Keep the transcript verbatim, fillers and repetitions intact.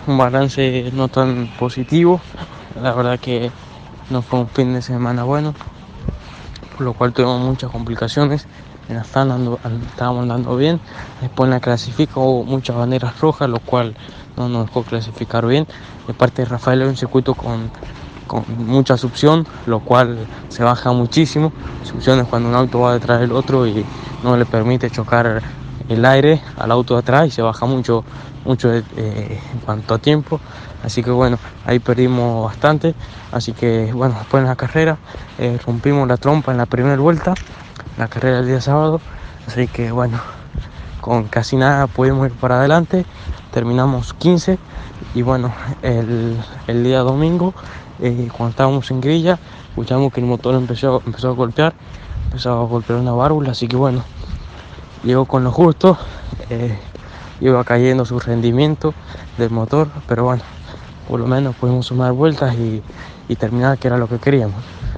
un balance no tan positivo. La verdad que no fue un fin de semana bueno, por lo cual tuvimos muchas complicaciones. En la stand ando, estábamos andando bien, después en la clasifica hubo muchas banderas rojas, lo cual no nos dejó clasificar bien. De parte de Rafael es un circuito con, con mucha succión, lo cual se baja muchísimo. Succión es cuando un auto va detrás del otro y no le permite chocar el aire al auto de atrás y se baja mucho, mucho eh, en cuanto a tiempo. Así que bueno, ahí perdimos bastante. Así que bueno, después en la carrera eh, rompimos la trompa en la primera vuelta, la carrera del día sábado. Así que bueno, con casi nada pudimos ir para adelante. Terminamos quince y bueno, el, el día domingo, eh, cuando estábamos en grilla, escuchamos que el motor empezó, empezó a golpear, empezó a golpear una válvula. Así que bueno, llegó con lo justo, eh, iba cayendo su rendimiento del motor, pero bueno, por lo menos pudimos sumar vueltas y, y terminar, que era lo que queríamos.